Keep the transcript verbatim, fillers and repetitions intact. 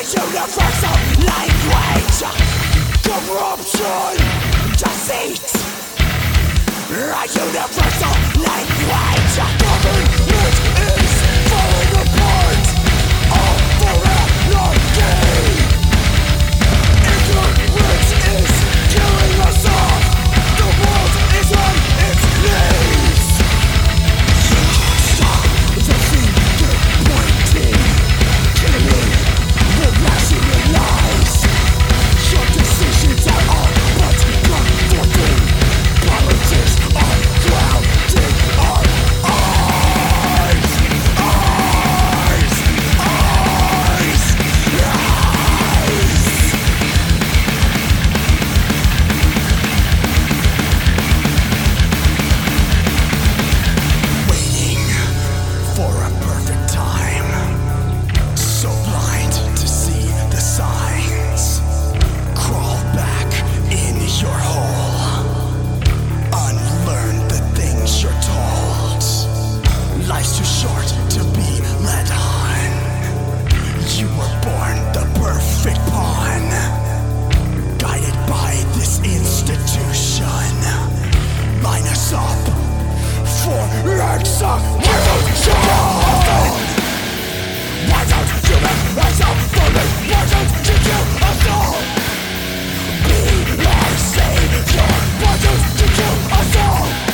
Universal language, corruption, deceit. A universal language, government is falling apart. All for anarchy. Ignorance is killing us off. The world is on its knees. You can't stop the finger pointing, killing the rationalize. Your decisions are all but comforting. Politics are clouding our eyes. Eyes, eyes, eyes. Waiting for a perfect time, so blind to see the signs. Crawl back in your hole, unlearn the things you're told. Life's too short to be led on. You were born the perfect pawn, guided by this institution. Line us up for execution. Why don't you make yourself for me? Why don't you kill us all? Be our savior. Why don't you kill us all?